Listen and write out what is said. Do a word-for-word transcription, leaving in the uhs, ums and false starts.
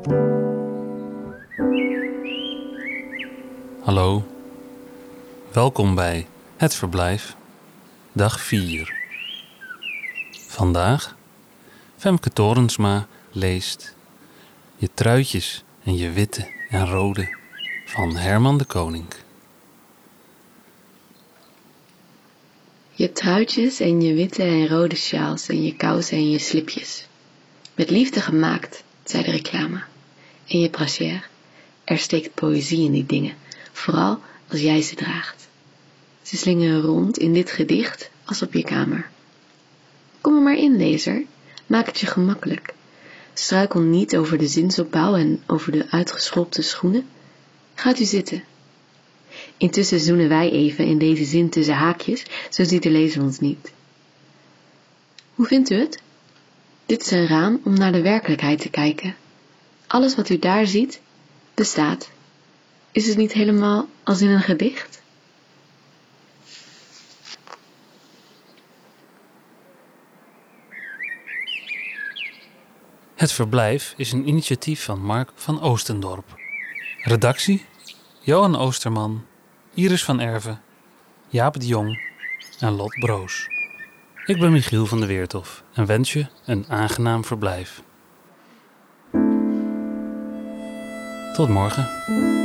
Hallo, welkom bij Het Verblijf, dag vier. Vandaag, Femke Torensma leest Je truitjes en je witte en rode van Herman de Koning. Je truitjes en je witte en rode sjaals en je kousen en je slipjes. Met liefde gemaakt, zei de reclame. En je brassière, er steekt poëzie in die dingen, vooral als jij ze draagt. Ze slingeren rond in dit gedicht als op je kamer. Kom er maar in, lezer, maak het je gemakkelijk. Struikel niet over de zinsopbouw en over de uitgescholpte schoenen. Gaat u zitten. Intussen zoenen wij even in deze zin tussen haakjes, zo ziet de lezer ons niet. Hoe vindt u het? Dit is een raam om naar de werkelijkheid te kijken. Alles wat u daar ziet, bestaat. Is het niet helemaal als in een gedicht? Het Verblijf is een initiatief van Mark van Oostendorp. Redactie: Johan Oosterman, Iris van Erven, Jaap de Jong en Lot Broos. Ik ben Michiel van der Weertof en wens je een aangenaam verblijf. Tot morgen.